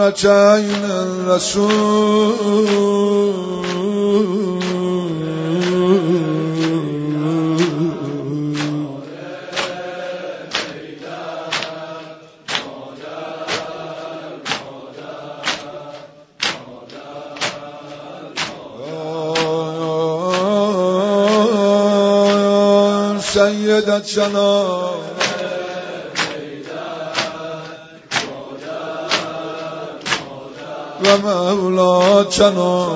قرة عین الرسول سیدتنا و مولاتنا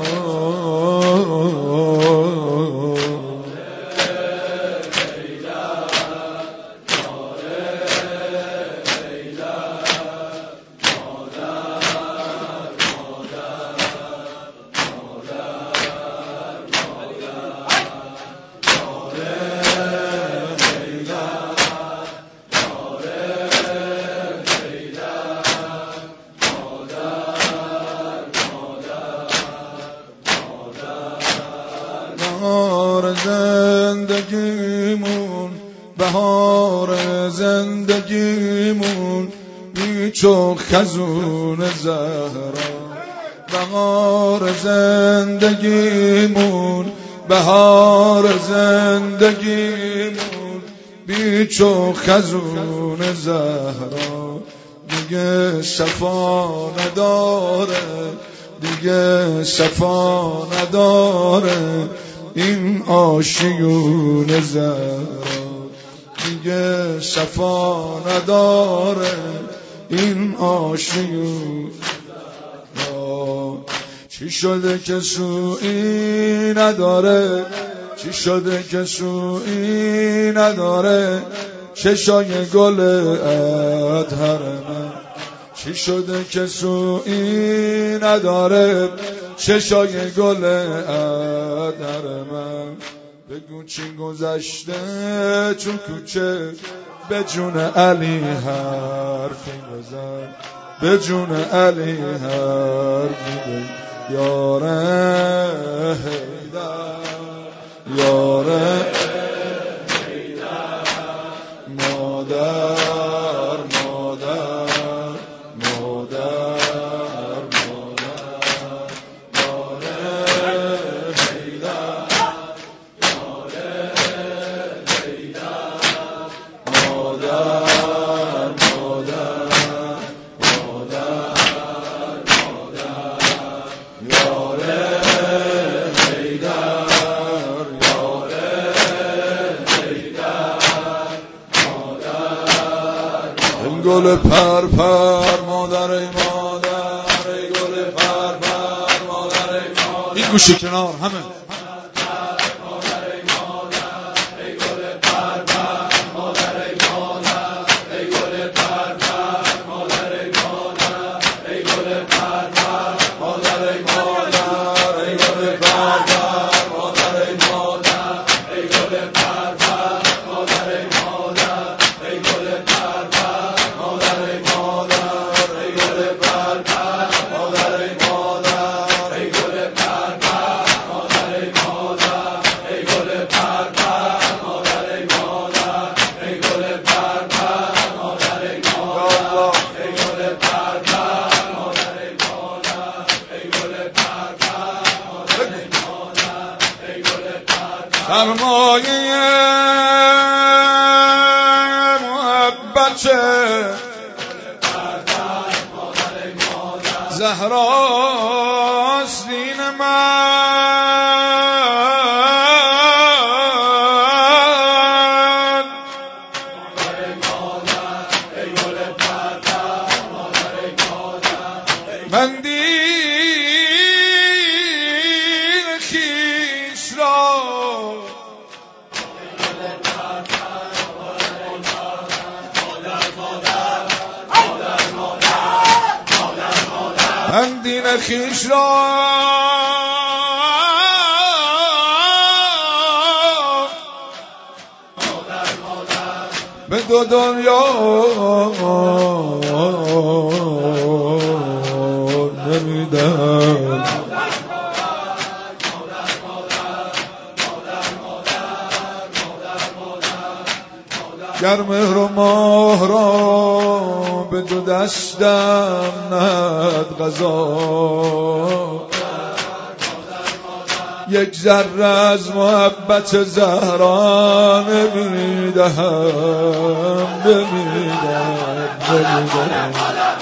بهار زندگیمون، بهار زندگیمون بیچو خزون زهرا. بهار زندگیمون، بهار زندگیمون بیچو خزون زهرا. دیگه صفا نداره، دیگه صفا نداره این آشیون زهرا. دیگه صفا نداره این آشیون زهرا. چی شده که سوئی نداره، چی شده که سوئی نداره چشای گل اطهر من. چی شده که سوئی نداره چشای گل اطهر من. بگو چی گذشته چون کوچه به جون علی حرفی بزن، به جون علی حرفی بزن. یاره حیدر، یاره حیدر، مادر گل پر پر مادر ای مادر، ای گل پر پر مادر ای مادر. این گوشه کنار همه سرمایه محبت زهراست دین من. من دین خویش را من دین خویش را به دو دنیا نمیدم. گر مهر و ماه را به دو دستم نهد قضا یک ذره از محبت زهرا نمیدهم